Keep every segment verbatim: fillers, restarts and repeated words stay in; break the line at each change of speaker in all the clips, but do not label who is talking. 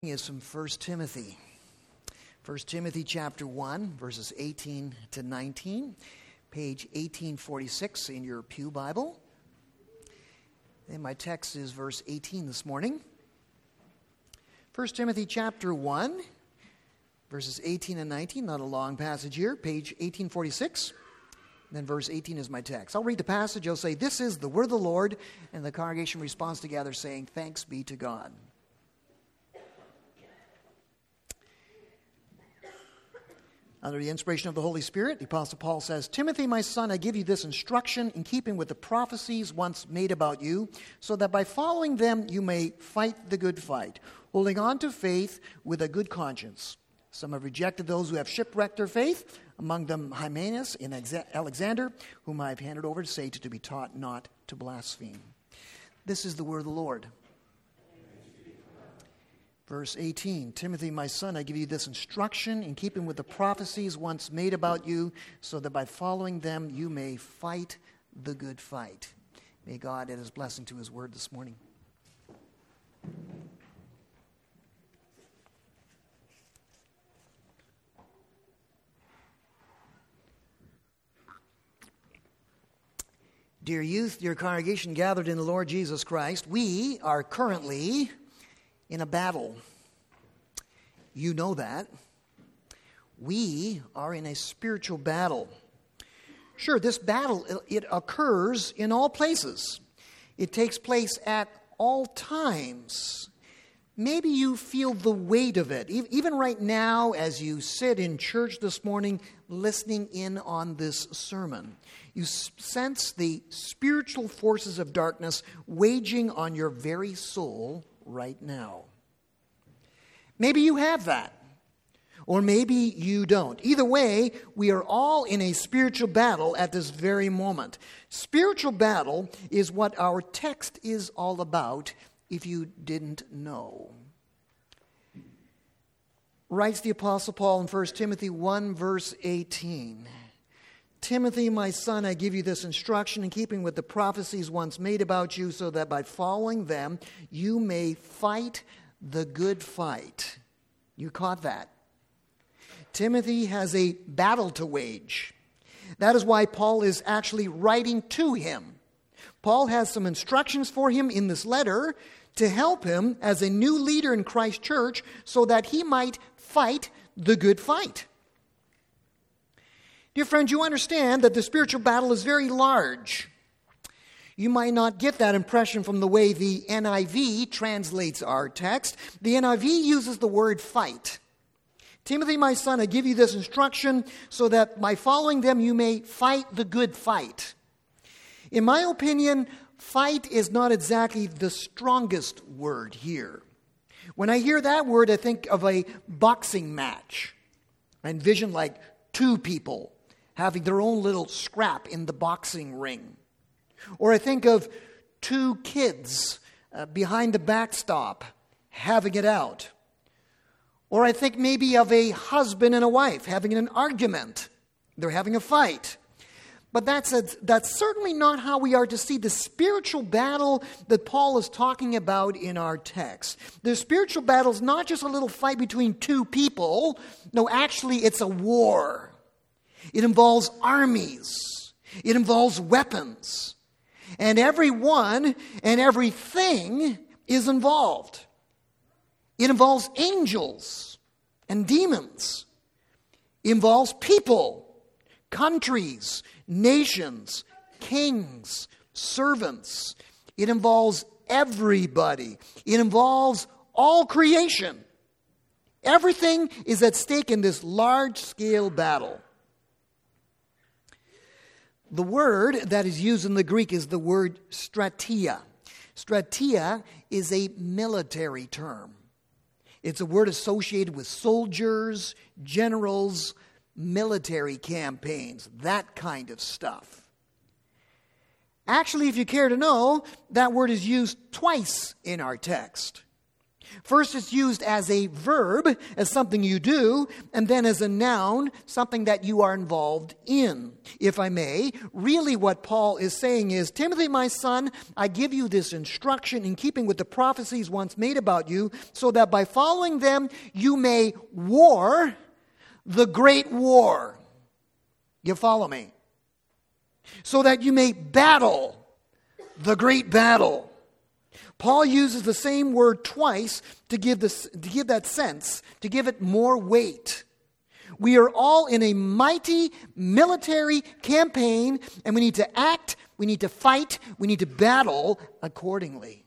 Is from First Timothy. First Timothy chapter one, verses eighteen to nineteen, page eighteen forty-six in your pew Bible. And my text is verse eighteen this morning. First Timothy chapter one, verses eighteen and nineteen, not a long passage here, page eighteen forty-six. And then verse eighteen is my text. I'll read the passage. I'll say, "This is the word of the Lord," and the congregation responds together saying, "Thanks be to God." Under the inspiration of the Holy Spirit, the Apostle Paul says, "Timothy, my son, I give you this instruction in keeping with the prophecies once made about you, so that by following them you may fight the good fight, holding on to faith with a good conscience. Some have rejected those who have shipwrecked their faith, among them Hymenaeus and Alexander, whom I have handed over to Satan to be taught not to blaspheme." This is the word of the Lord. Verse eighteen, "Timothy, my son, I give you this instruction in keeping with the prophecies once made about you, so that by following them you may fight the good fight." May God add his blessing to his word this morning. Dear youth, dear congregation gathered in the Lord Jesus Christ, we are currently in a battle. You know that. We are in a spiritual battle. Sure, this battle, it occurs in all places. It takes place at all times. Maybe you feel the weight of it. Even right now, as you sit in church this morning, listening in on this sermon, you sense the spiritual forces of darkness waging on your very soul right now. Maybe you have that, or maybe you don't. Either way, we are all in a spiritual battle at this very moment. Spiritual battle is what our text is all about, if you didn't know. Writes the Apostle Paul in First Timothy one, verse eighteen. "Timothy, my son, I give you this instruction in keeping with the prophecies once made about you, so that by following them you may fight the good fight." You caught that. Timothy has a battle to wage. That is why Paul is actually writing to him. Paul has some instructions for him in this letter to help him as a new leader in Christ's church, so that he might fight the good fight. Dear friends, you understand that the spiritual battle is very large. You might not get that impression from the way the N I V translates our text. The N I V uses the word fight. "Timothy, my son, I give you this instruction so that by following them you may fight the good fight." In my opinion, fight is not exactly the strongest word here. When I hear that word, I think of a boxing match. I envision like two people having their own little scrap in the boxing ring. Or I think of two kids uh, behind the backstop having it out. Or I think maybe of a husband and a wife having an argument. They're having a fight. But that's, a, that's certainly not how we are to see the spiritual battle that Paul is talking about in our text. The spiritual battle is not just a little fight between two people. No, actually it's a war. It involves armies. It involves weapons. And everyone and everything is involved. It involves angels and demons. It involves people, countries, nations, kings, servants. It involves everybody. It involves all creation. Everything is at stake in this large-scale battle. The word that is used in the Greek is the word strategia. Strategia is a military term. It's a word associated with soldiers, generals, military campaigns, that kind of stuff. Actually, if you care to know, that word is used twice in our text. First, it's used as a verb, as something you do, and then as a noun, something that you are involved in. If I may, really what Paul is saying is, Timothy, my son, I give you this instruction in keeping with the prophecies once made about you, so that by following them, you may war the great war. You follow me? So that you may battle the great battle. Paul uses the same word twice to give this, to give that sense, to give it more weight. We are all in a mighty military campaign, and we need to act, we need to fight, we need to battle accordingly.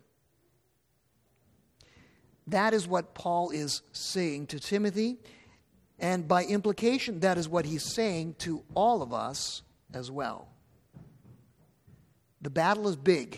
That is what Paul is saying to Timothy, and by implication, that is what he's saying to all of us as well. The battle is big.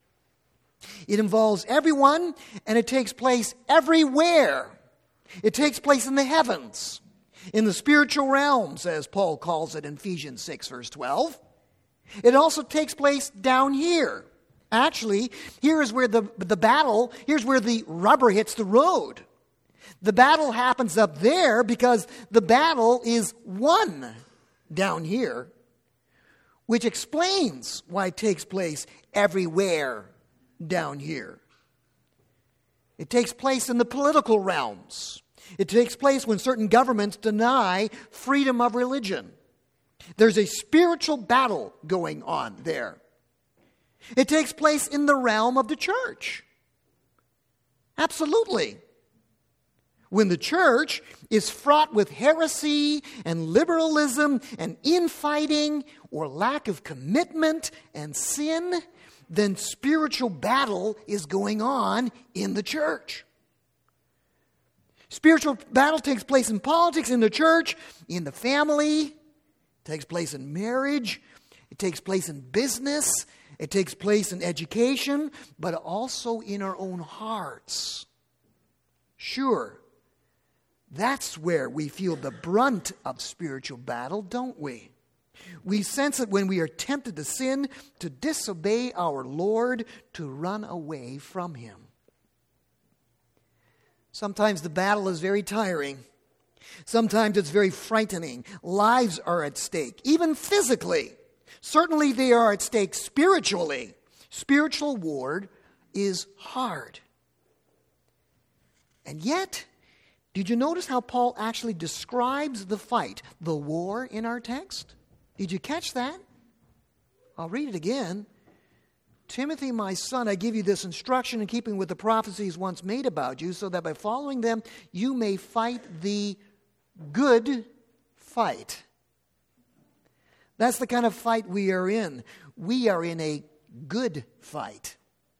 It involves everyone, and it takes place everywhere. It takes place in the heavens, in the spiritual realms, as Paul calls it in Ephesians six, verse twelve. It also takes place down here. Actually, here is where the, the battle, here's where the rubber hits the road. The battle happens up there because the battle is won down here, which explains why it takes place everywhere down here. It takes place in the political realms. It takes place when certain governments deny freedom of religion. There's a spiritual battle going on there. It takes place in the realm of the church. Absolutely. When the church is fraught with heresy and liberalism and infighting or lack of commitment and sin, then spiritual battle is going on in the church. Spiritual battle takes place in politics, in the church, in the family. It takes place in marriage. It takes place in business. It takes place in education, but also in our own hearts. Sure, that's where we feel the brunt of spiritual battle, don't we? We sense it when we are tempted to sin, to disobey our Lord, to run away from Him. Sometimes the battle is very tiring. Sometimes it's very frightening. Lives are at stake, even physically. Certainly they are at stake spiritually. Spiritual war is hard. And yet, did you notice how Paul actually describes the fight, the war in our text? Did you catch that? I'll read it again. Timothy, my son, I give you this instruction in keeping with the prophecies once made about you, so that by following them you may fight the good fight. That's the kind of fight we are in. We are in a good fight.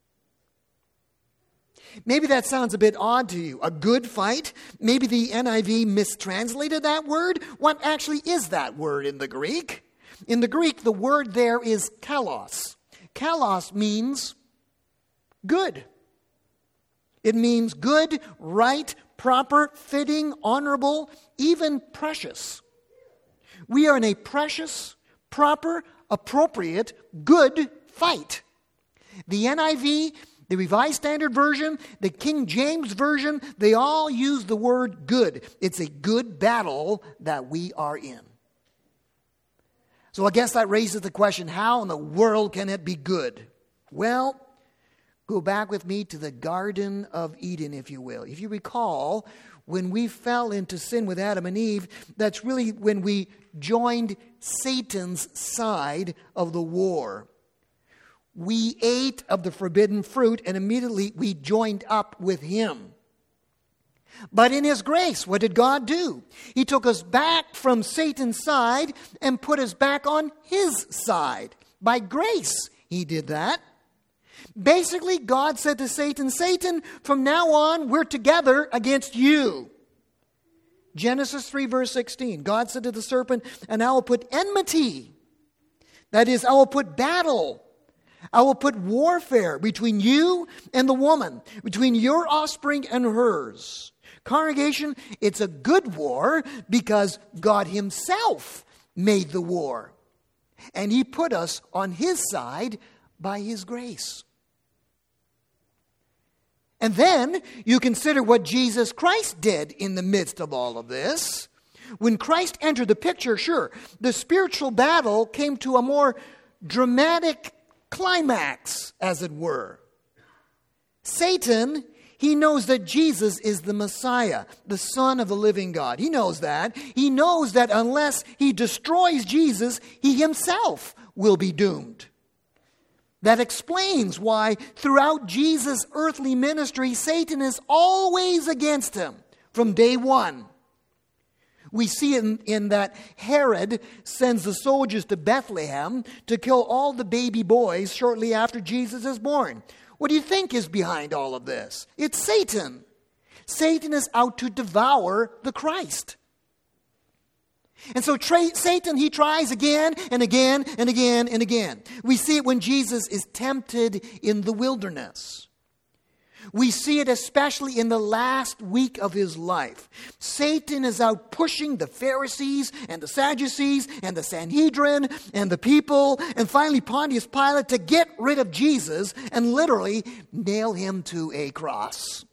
Maybe that sounds a bit odd to you. A good fight? Maybe the N I V mistranslated that word. What actually is that word in the Greek? In the Greek, the word there is kalos. Kalos means good. It means good, right, proper, fitting, honorable, even precious. We are in a precious, proper, appropriate, good fight. The N I V, the Revised Standard Version, the King James Version, they all use the word good. It's a good battle that we are in. So I guess that raises the question, how in the world can it be good? Well, go back with me to the Garden of Eden, if you will. If you recall, when we fell into sin with Adam and Eve, that's really when we joined Satan's side of the war. We ate of the forbidden fruit, and immediately we joined up with him. But in His grace, what did God do? He took us back from Satan's side and put us back on His side. By grace, He did that. Basically, God said to Satan, Satan, from now on, we're together against you. Genesis three, verse sixteen. God said to the serpent, and I will put enmity. That is, I will put battle. I will put warfare between you and the woman, between your offspring and hers. Congregation, it's a good war because God Himself made the war. And He put us on His side by His grace. And then you consider what Jesus Christ did in the midst of all of this. When Christ entered the picture, sure, the spiritual battle came to a more dramatic climax, as it were. Satan, he knows that Jesus is the Messiah, the Son of the living God. He knows that. He knows that unless he destroys Jesus, he himself will be doomed. That explains why throughout Jesus' earthly ministry, Satan is always against him from day one. We see in, in that Herod sends the soldiers to Bethlehem to kill all the baby boys shortly after Jesus is born. What do you think is behind all of this? It's Satan. Satan is out to devour the Christ. And so tra- Satan, he tries again and again and again and again. We see it when Jesus is tempted in the wilderness. We see it especially in the last week of his life. Satan is out pushing the Pharisees and the Sadducees and the Sanhedrin and the people and finally Pontius Pilate to get rid of Jesus and literally nail him to a cross.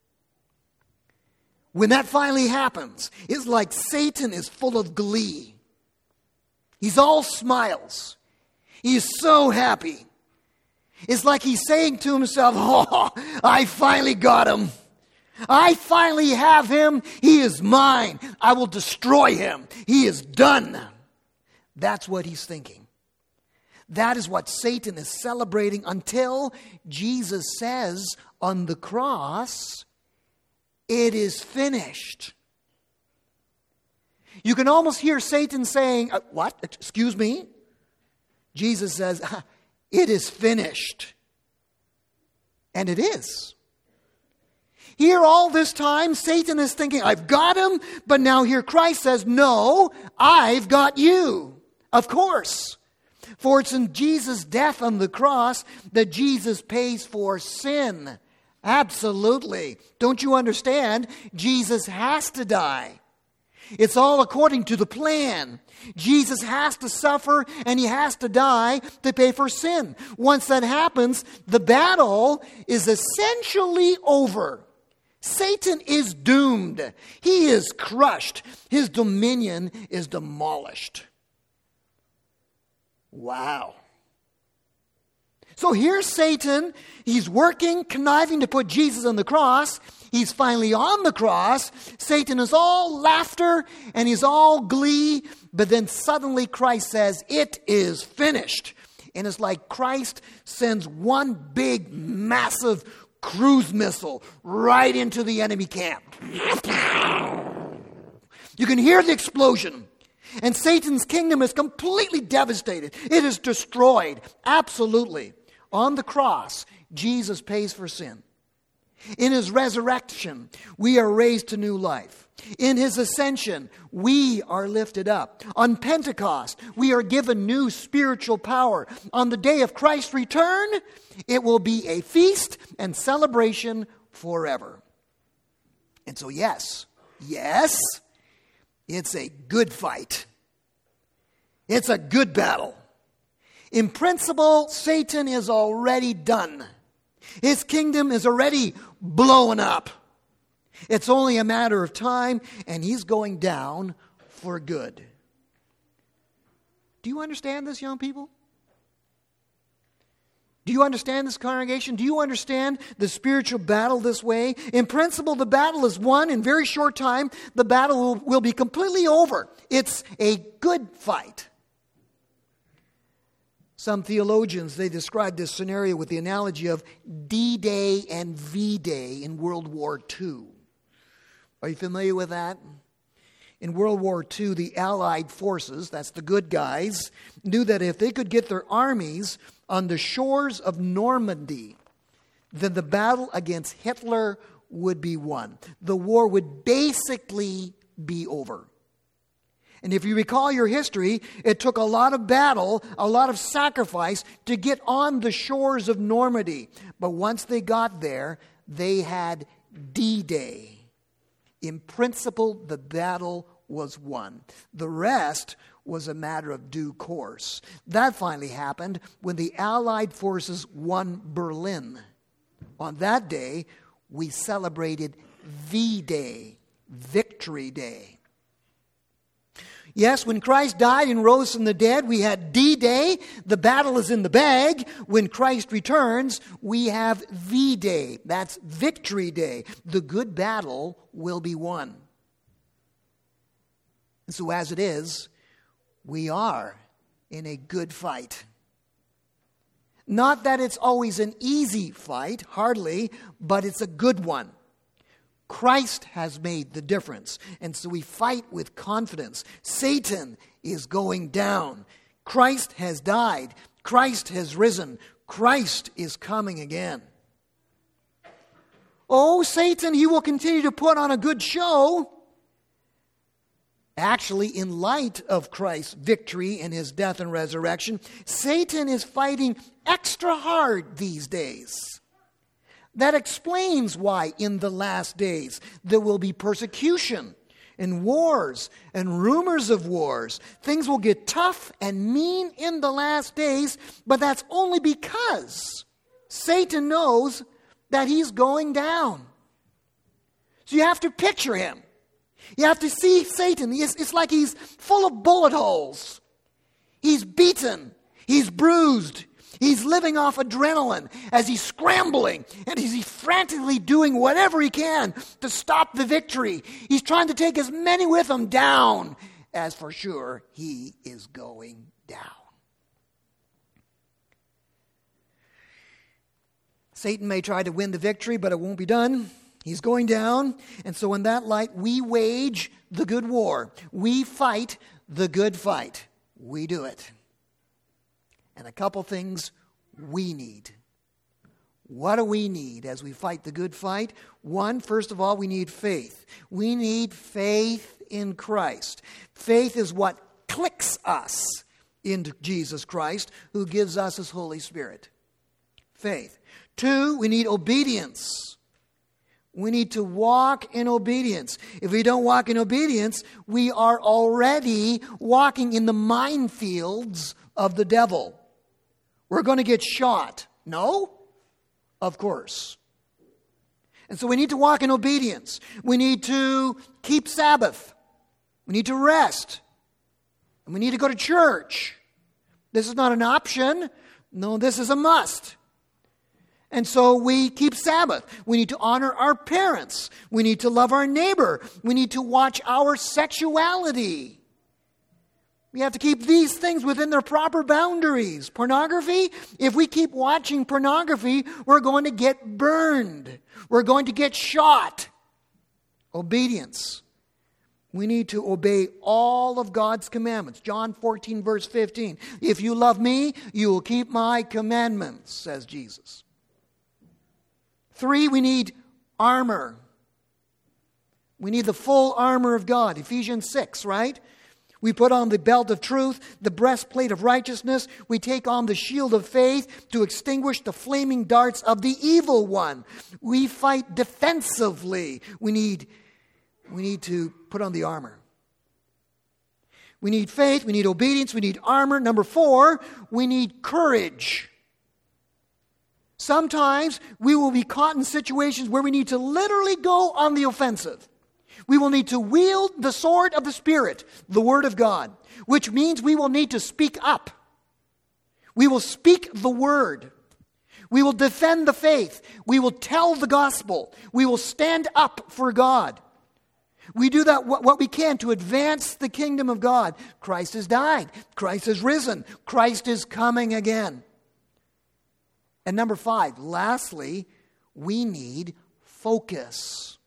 When that finally happens, it's like Satan is full of glee. He's all smiles. He is so happy. It's like he's saying to himself, oh, I finally got him. I finally have him. He is mine. I will destroy him. He is done. That's what he's thinking. That is what Satan is celebrating until Jesus says on the cross, it is finished. You can almost hear Satan saying, uh, what? Excuse me? Jesus says, it is finished. And it is. Here all this time, Satan is thinking, I've got him, but now here Christ says, no, I've got you. Of course. For it's in Jesus' death on the cross that Jesus pays for sin. Absolutely. Don't you understand? Jesus has to die. It's all according to the plan. Jesus has to suffer and he has to die to pay for sin. Once that happens, the battle is essentially over. Satan is doomed. He is crushed. His dominion is demolished. Wow. So here's Satan. He's working, conniving to put Jesus on the cross. He's finally on the cross. Satan is all laughter and he's all glee. But then suddenly Christ says, it is finished. And it's like Christ sends one big, massive cruise missile right into the enemy camp. You can hear the explosion. And Satan's kingdom is completely devastated. It is destroyed. Absolutely. On the cross, Jesus pays for sin. In his resurrection, we are raised to new life. In his ascension, we are lifted up. On Pentecost, we are given new spiritual power. On the day of Christ's return, it will be a feast and celebration forever. And so yes, yes, it's a good fight. It's a good battle. In principle, Satan is already done. His kingdom is already blown up. It's only a matter of time, and he's going down for good. Do you understand this, young people? Do you understand this, congregation? Do you understand the spiritual battle this way? In principle, the battle is won in very short time. The battle will, will be completely over. It's a good fight. Some theologians, they describe this scenario with the analogy of D-Day and V-Day in World War Two. Are you familiar with that? In World War Two, the Allied forces, that's the good guys, knew that if they could get their armies on the shores of Normandy, then the battle against Hitler would be won. The war would basically be over. And if you recall your history, it took a lot of battle, a lot of sacrifice to get on the shores of Normandy. But once they got there, they had D-Day. In principle, the battle was won. The rest was a matter of due course. That finally happened when the Allied forces won Berlin. On that day, we celebrated V-Day, Victory Day. Yes, when Christ died and rose from the dead, we had D-Day. The battle is in the bag. When Christ returns, we have V-Day. That's Victory Day. The good battle will be won. And so as it is, we are in a good fight. Not that it's always an easy fight, hardly, but it's a good one. Christ has made the difference, and so we fight with confidence. Satan is going down. Christ has died. Christ has risen. Christ is coming again. Oh, Satan, he will continue to put on a good show. Actually, in light of Christ's victory and his death and resurrection, Satan is fighting extra hard these days. That explains why in the last days there will be persecution and wars and rumors of wars. Things will get tough and mean in the last days, but that's only because Satan knows that he's going down. So you have to picture him. You have to see Satan. It's, it's like he's full of bullet holes. He's beaten. He's bruised. He's living off adrenaline as he's scrambling and he's frantically doing whatever he can to stop the victory. He's trying to take as many with him down as for sure he is going down. Satan may try to win the victory, but it won't be done. He's going down, and so in that light, we wage the good war. We fight the good fight. We do it. And a couple things we need. What do we need as we fight the good fight? One, first of all, we need faith. We need faith in Christ. Faith is what clicks us into Jesus Christ, who gives us his Holy Spirit. Faith. Two, we need obedience. We need to walk in obedience. If we don't walk in obedience, we are already walking in the minefields of the devil. We're going to get shot. No? Of course. And so we need to walk in obedience. We need to keep Sabbath. We need to rest. And we need to go to church. This is not an option. No, this is a must. And so we keep Sabbath. We need to honor our parents. We need to love our neighbor. We need to watch our sexuality. We have to keep these things within their proper boundaries. Pornography, if we keep watching pornography, we're going to get burned. We're going to get shot. Obedience. We need to obey all of God's commandments. John fourteen, verse fifteen. If you love me, you will keep my commandments, says Jesus. Three, we need armor. We need the full armor of God. Ephesians six, right? We put on the belt of truth, the breastplate of righteousness. We take on the shield of faith to extinguish the flaming darts of the evil one. We fight defensively. We need, we need to put on the armor. We need faith. We need obedience. We need armor. Number four, we need courage. Sometimes we will be caught in situations where we need to literally go on the offensive. We will need to wield the sword of the Spirit, the Word of God, which means we will need to speak up. We will speak the Word. We will defend the faith. We will tell the gospel. We will stand up for God. We do that what we can to advance the kingdom of God. Christ has died. Christ has risen. Christ is coming again. And number five, lastly, we need focus.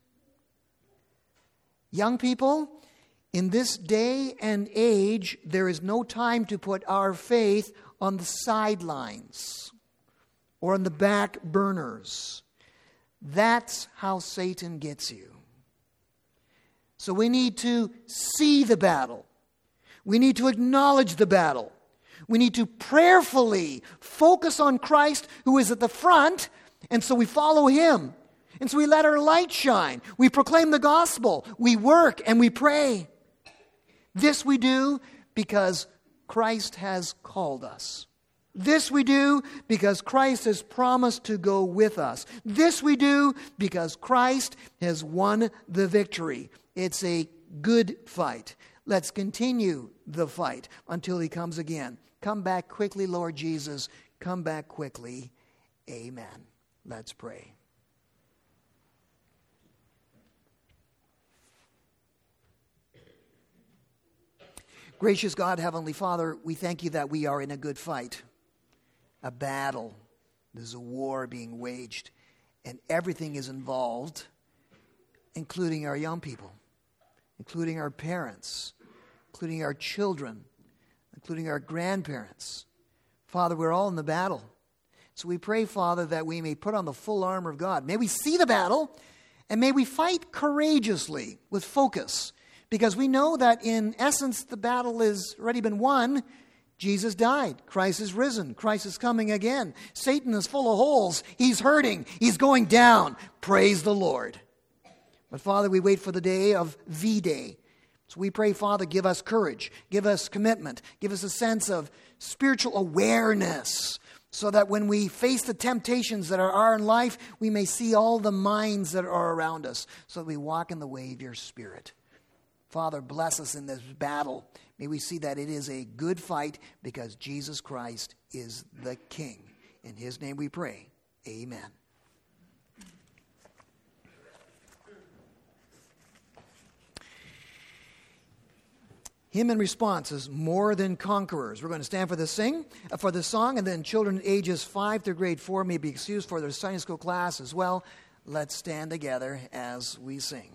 Young people, in this day and age, there is no time to put our faith on the sidelines or on the back burners. That's how Satan gets you. So we need to see the battle. We need to acknowledge the battle. We need to prayerfully focus on Christ who is at the front, and so we follow him. And so we let our light shine. We proclaim the gospel. We work and we pray. This we do because Christ has called us. This we do because Christ has promised to go with us. This we do because Christ has won the victory. It's a good fight. Let's continue the fight until he comes again. Come back quickly, Lord Jesus. Come back quickly. Amen. Let's pray. Gracious God, Heavenly Father, we thank you that we are in a good fight, a battle. There's a war being waged, and everything is involved, including our young people, including our parents, including our children, including our grandparents. Father, we're all in the battle. So we pray, Father, that we may put on the full armor of God. May we see the battle, and may we fight courageously with focus, because we know that in essence the battle has already been won. Jesus died. Christ is risen. Christ is coming again. Satan is full of holes. He's hurting. He's going down. Praise the Lord. But Father, we wait for the day of V-Day. So we pray, Father, give us courage. Give us commitment. Give us a sense of spiritual awareness, so that when we face the temptations that are in life, we may see all the minds that are around us, so that we walk in the way of your Spirit. Father, bless us in this battle. May we see that it is a good fight because Jesus Christ is the King. In his name we pray. Amen. Hymn in response is More Than Conquerors. We're going to stand for this sing, uh, for this song, and then children ages five through grade four may be excused for their Sunday school class as well. Let's stand together as we sing.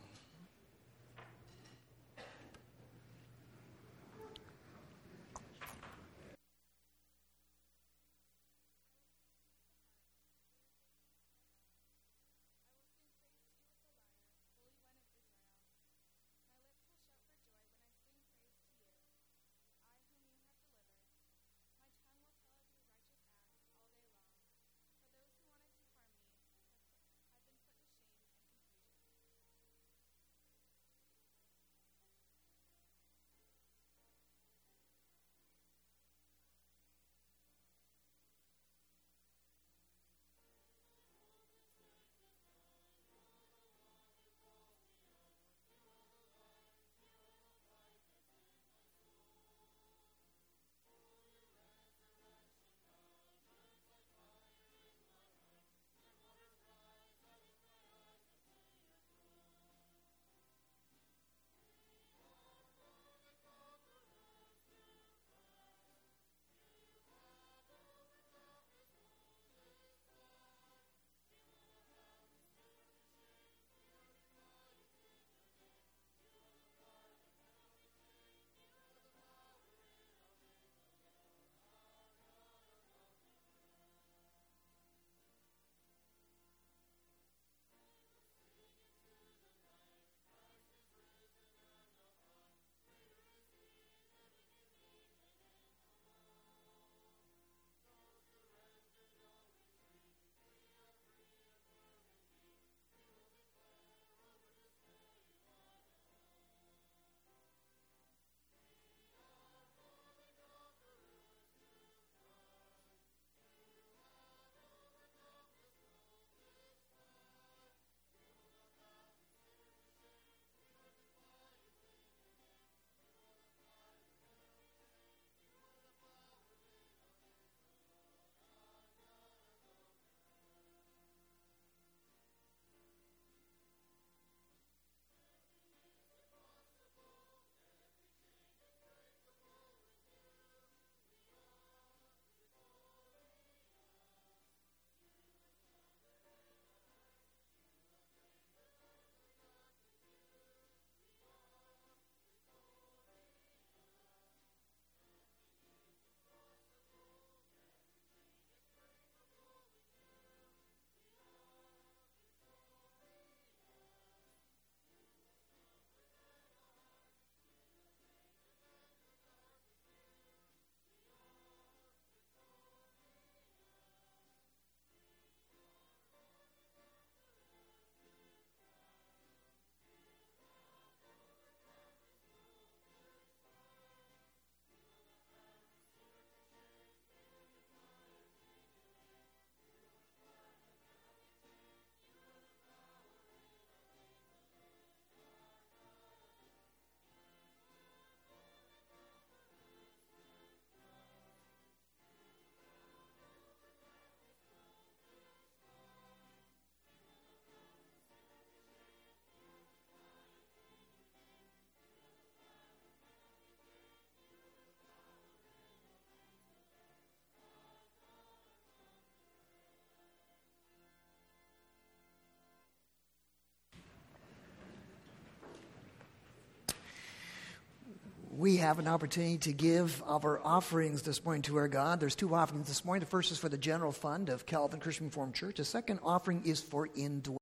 we have an opportunity to give of our offerings this morning to our God. There's two offerings this morning. The first is for the general fund of Calvin Christian Reformed Church. The second offering is for indwelling.